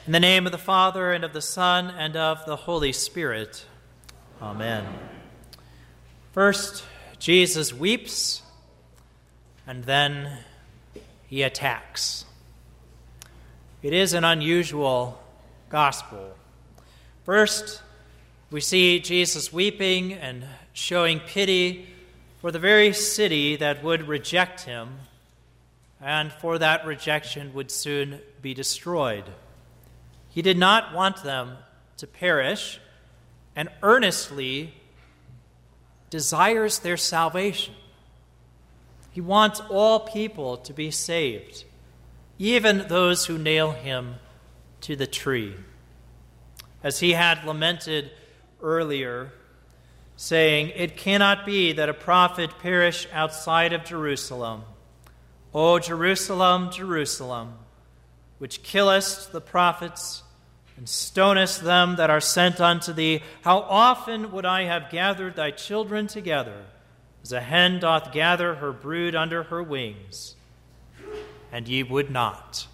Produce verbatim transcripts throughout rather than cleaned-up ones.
In the name of the Father, and of the Son, and of the Holy Spirit. Amen. First, Jesus weeps, and then he attacks. It is an unusual gospel. First, we see Jesus weeping and showing pity for the very city that would reject him, and for that rejection would soon be destroyed. He did not want them to perish, and earnestly desires their salvation. He wants all people to be saved, even those who nail him to the tree. As he had lamented earlier, saying, "It cannot be that a prophet perish outside of Jerusalem. O Jerusalem, Jerusalem, which killest the prophets and stonest them that are sent unto thee, how often would I have gathered thy children together, as a hen doth gather her brood under her wings, and ye would not."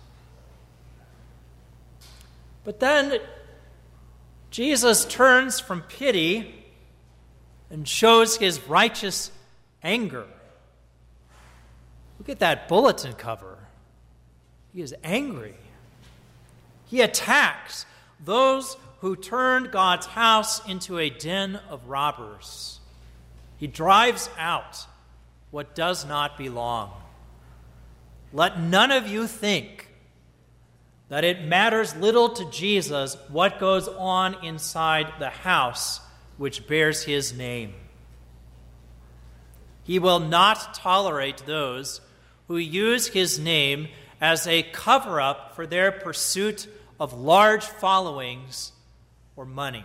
But then Jesus turns from pity and shows his righteous anger. Look at that bulletin cover. He is angry. He attacks those who turned God's house into a den of robbers. He drives out what does not belong. Let none of you think that it matters little to Jesus what goes on inside the house which bears his name. He will not tolerate those who use his name as a cover-up for their pursuit of large followings or money.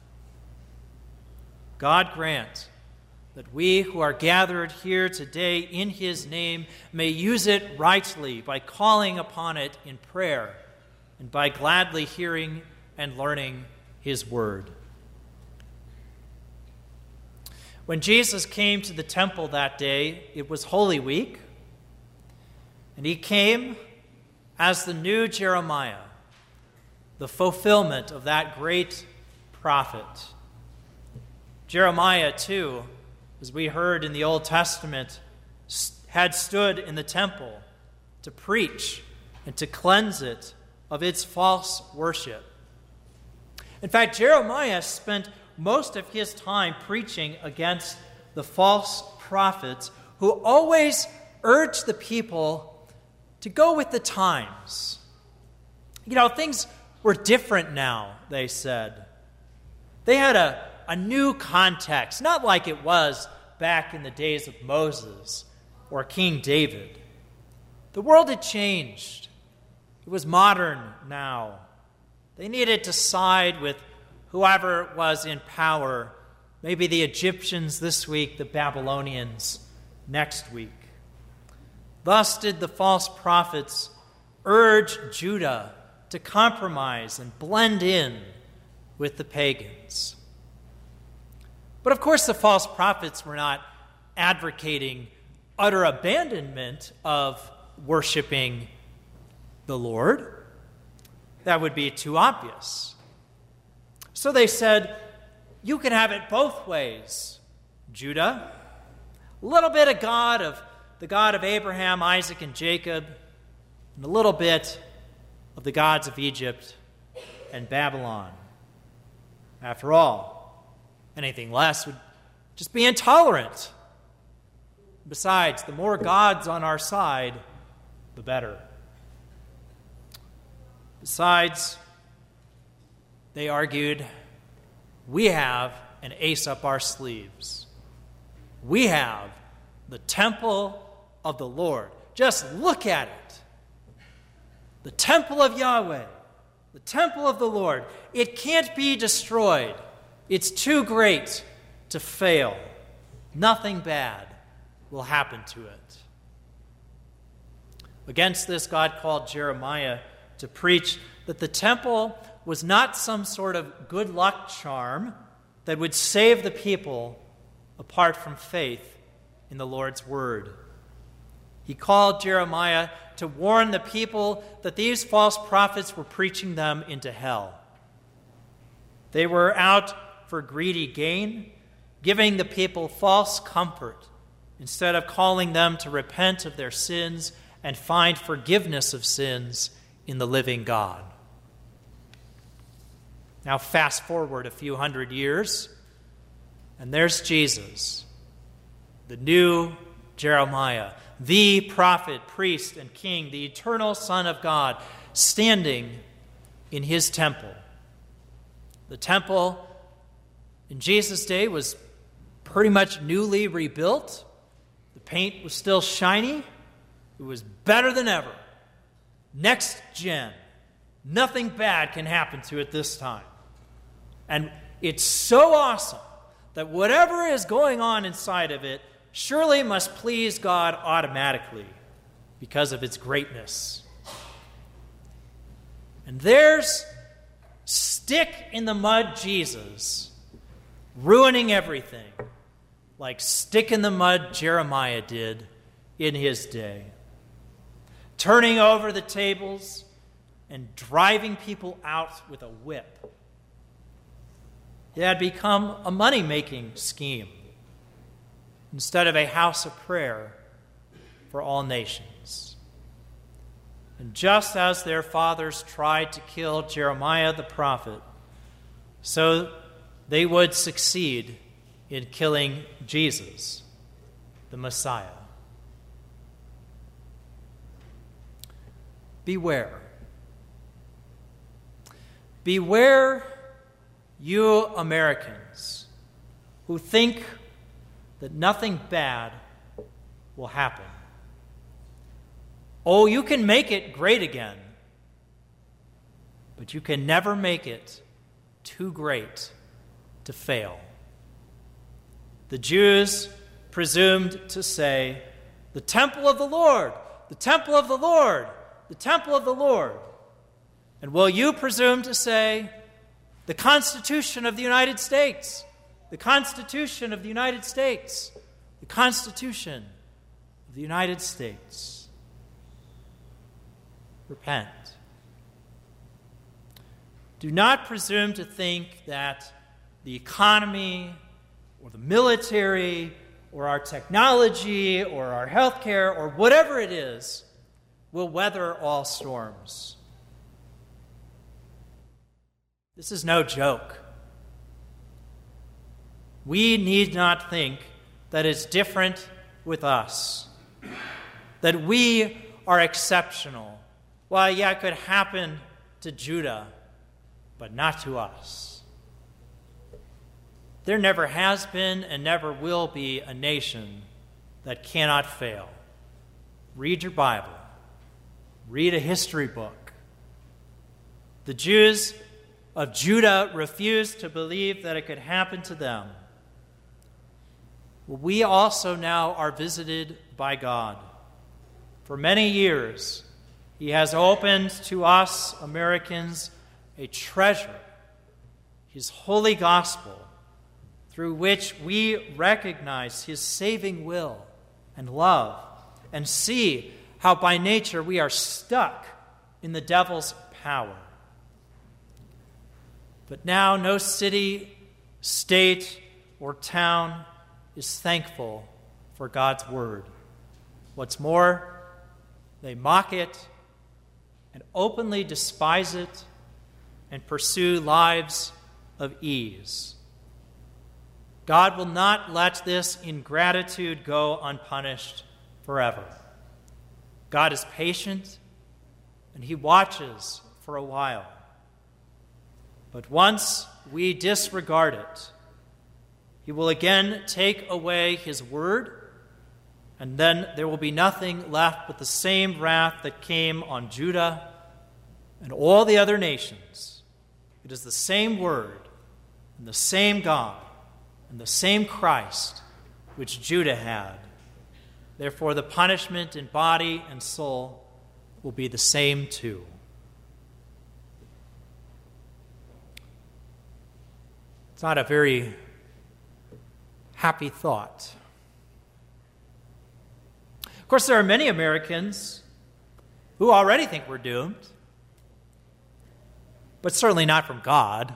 God grant that we who are gathered here today in his name may use it rightly by calling upon it in prayer and by gladly hearing and learning his word. When Jesus came to the temple that day, it was Holy Week, and he came as the new Jeremiah, the fulfillment of that great prophet. Jeremiah, too, as we heard in the Old Testament, had stood in the temple to preach and to cleanse it of its false worship. In fact, Jeremiah spent most of his time preaching against the false prophets who always urged the people to go with the times. You know, things were different now, they said. They had a, a new context, not like it was back in the days of Moses or King David. The world had changed. It was modern now. They needed to side with whoever was in power, maybe the Egyptians this week, the Babylonians next week. Thus did the false prophets urge Judah to compromise and blend in with the pagans. But of course, the false prophets were not advocating utter abandonment of worshiping the Lord. That would be too obvious. So they said, you can have it both ways, Judah. A little bit of God of the God of Abraham, Isaac, and Jacob, and a little bit of the gods of Egypt and Babylon. After all, anything less would just be intolerant. Besides, the more gods on our side, the better. Besides, they argued, we have an ace up our sleeves. We have the temple of the Lord. Just look at it. The temple of Yahweh, the temple of the Lord. It can't be destroyed. It's too great to fail. Nothing bad will happen to it. Against this, God called Jeremiah to preach that the temple was not some sort of good luck charm that would save the people apart from faith in the Lord's word. He called Jeremiah to warn the people that these false prophets were preaching them into hell. They were out for greedy gain, giving the people false comfort instead of calling them to repent of their sins and find forgiveness of sins in the living God. Now fast forward a few hundred years, and there's Jesus, the new Jeremiah, the prophet, priest, and king, the eternal Son of God, standing in his temple. The temple in Jesus' day was pretty much newly rebuilt. The paint was still shiny. It was better than ever. Next gen. Nothing bad can happen to it this time. And it's so awesome that whatever is going on inside of it surely must please God automatically because of its greatness. And there's stick-in-the-mud Jesus ruining everything like stick-in-the-mud Jeremiah did in his day, turning over the tables and driving people out with a whip. It had become a money-making scheme instead of a house of prayer for all nations. And just as their fathers tried to kill Jeremiah the prophet, so they would succeed in killing Jesus, the Messiah. Beware. Beware, you Americans who think that nothing bad will happen. Oh, you can make it great again, but you can never make it too great to fail. The Jews presumed to say, the temple of the Lord, the temple of the Lord, the temple of the Lord. And will you presume to say, the Constitution of the United States, the Constitution of the United States, the Constitution of the United States? Repent. Do not presume to think that the economy or the military or our technology or our healthcare or whatever it is will weather all storms. This is no joke. We need not think that it's different with us, that we are exceptional. Well, yeah, it could happen to Judah, but not to us. There never has been and never will be a nation that cannot fail. Read your Bible. Read a history book. The Jews of Judah refused to believe that it could happen to them. Well, we also now are visited by God. For many years, He has opened to us, Americans, a treasure, His holy gospel, through which we recognize His saving will and love and see how by nature we are stuck in the devil's power. But now no city, state, or town is thankful for God's word. What's more, they mock it and openly despise it and pursue lives of ease. God will not let this ingratitude go unpunished forever. God is patient, and He watches for a while. But once we disregard it, He will again take away His word, and then there will be nothing left but the same wrath that came on Judah and all the other nations. It is the same word and the same God and the same Christ which Judah had. Therefore, the punishment in body and soul will be the same too. It's not a very happy thought. Of course, there are many Americans who already think we're doomed, but certainly not from God.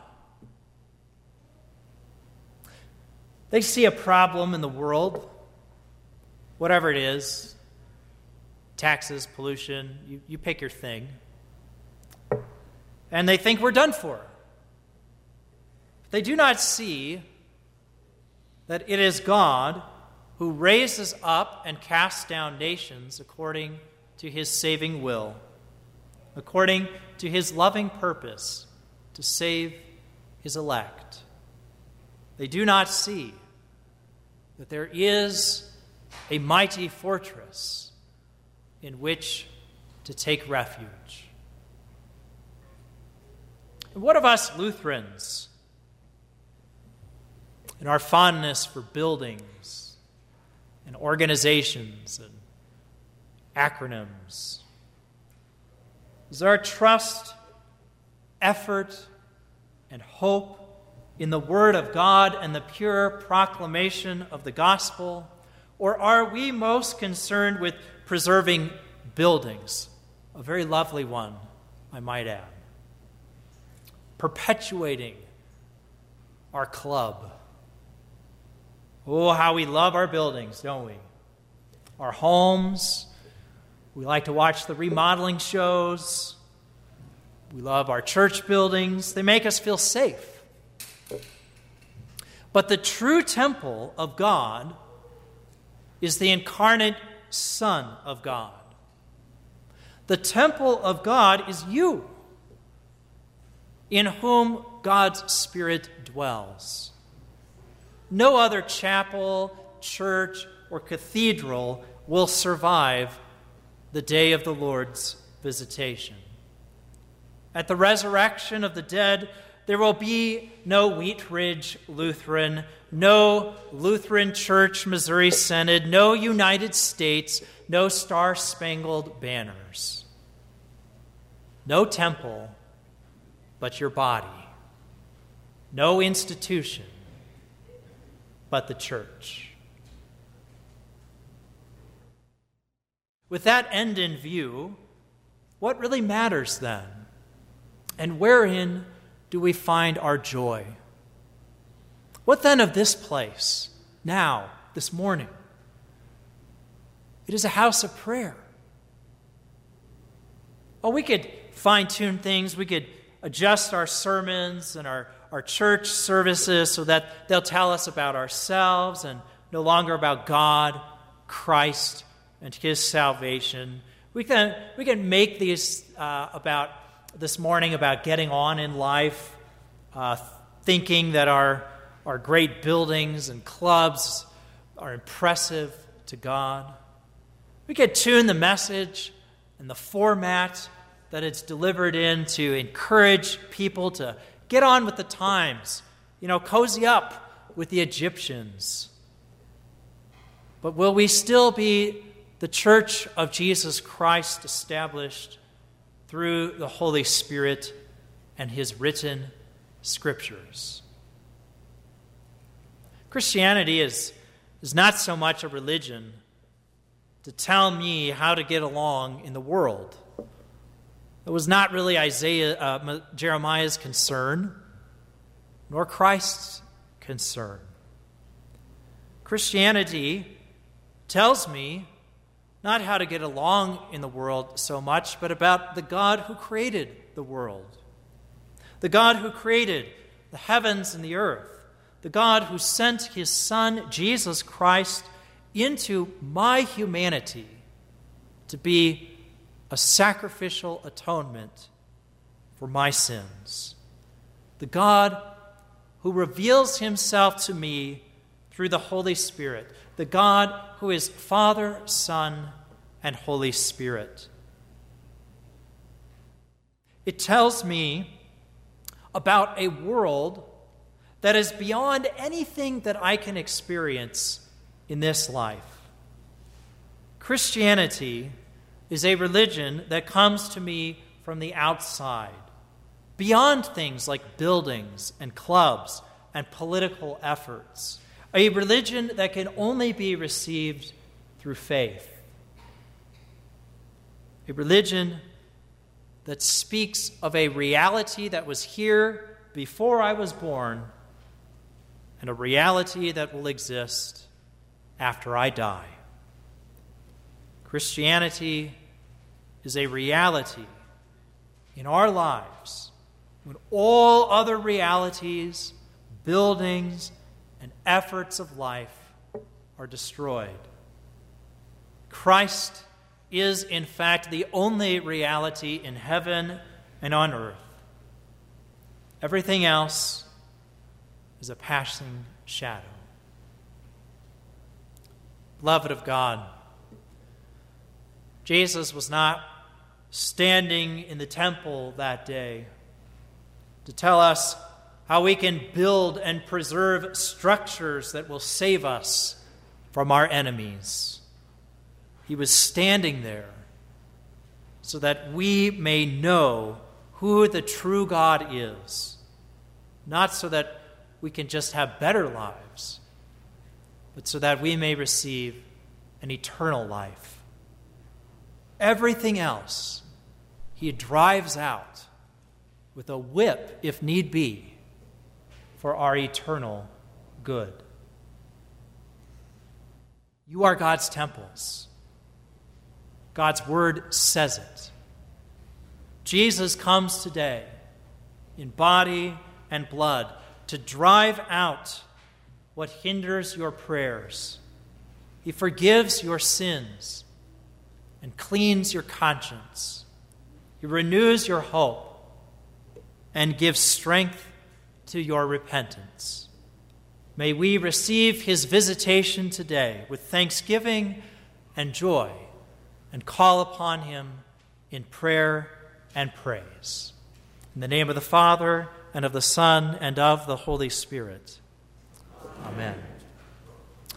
They see a problem in the world, whatever it is, taxes, pollution, you, you pick your thing, and they think we're done for. They do not see that it is God who raises up and casts down nations according to his saving will, according to his loving purpose to save his elect. They do not see that there is a mighty fortress in which to take refuge. And what of us Lutherans and our fondness for buildings and organizations and acronyms? Is our trust, effort, and hope in the Word of God and the pure proclamation of the gospel? Or are we most concerned with preserving buildings? A very lovely one, I might add. Perpetuating our club. Oh, how we love our buildings, don't we? Our homes. We like to watch the remodeling shows. We love our church buildings. They make us feel safe. But the true temple of God is the incarnate Son of God. The temple of God is you, in whom God's Spirit dwells. No other chapel, church, or cathedral will survive the day of the Lord's visitation. At the resurrection of the dead, there will be no Wheat Ridge Lutheran, no Lutheran Church Missouri Synod, no United States, no Star-Spangled Banners. No temple but your body. No institution but the church. With that end in view, what really matters then? And wherein do we find our joy? What then of this place, now, this morning? It is a house of prayer. Oh, we could fine-tune things. We could adjust our sermons and our, our church services so that they'll tell us about ourselves and no longer about God, Christ, and his salvation. We can, we can make these uh, about this morning about getting on in life, uh, thinking that our, our great buildings and clubs are impressive to God. We could tune the message and the format that it's delivered in to encourage people to get on with the times, you know, cozy up with the Egyptians. But will we still be the church of Jesus Christ established through the Holy Spirit and his written scriptures? Christianity is, is not so much a religion to tell me how to get along in the world. It was not really Isaiah, uh, Jeremiah's concern, nor Christ's concern. Christianity tells me not how to get along in the world so much, but about the God who created the world. The God who created the heavens and the earth. The God who sent his Son, Jesus Christ, into my humanity to be a sacrificial atonement for my sins. The God who reveals himself to me through the Holy Spirit. The God who is Father, Son, and Holy Spirit. It tells me about a world that is beyond anything that I can experience in this life. Christianity is a religion that comes to me from the outside, beyond things like buildings and clubs and political efforts. A religion that can only be received through faith. a religion that speaks of a reality that was here before I was born and a reality that will exist after I die. Christianity is a reality in our lives when all other realities, buildings, and efforts of life are destroyed. Christ is, in fact, the only reality in heaven and on earth. Everything else is a passing shadow. Beloved of God, Jesus was not standing in the temple that day to tell us how we can build and preserve structures that will save us from our enemies. He was standing there so that we may know who the true God is, not so that we can just have better lives, but so that we may receive an eternal life. Everything else he drives out with a whip, if need be, for our eternal good. You are God's temples. God's word says it. Jesus comes today in body and blood to drive out what hinders your prayers. He forgives your sins and cleans your conscience. He renews your hope and gives strength to your repentance. May we receive his visitation today with thanksgiving and joy and call upon him in prayer and praise. In the name of the Father, and of the Son, and of the Holy Spirit.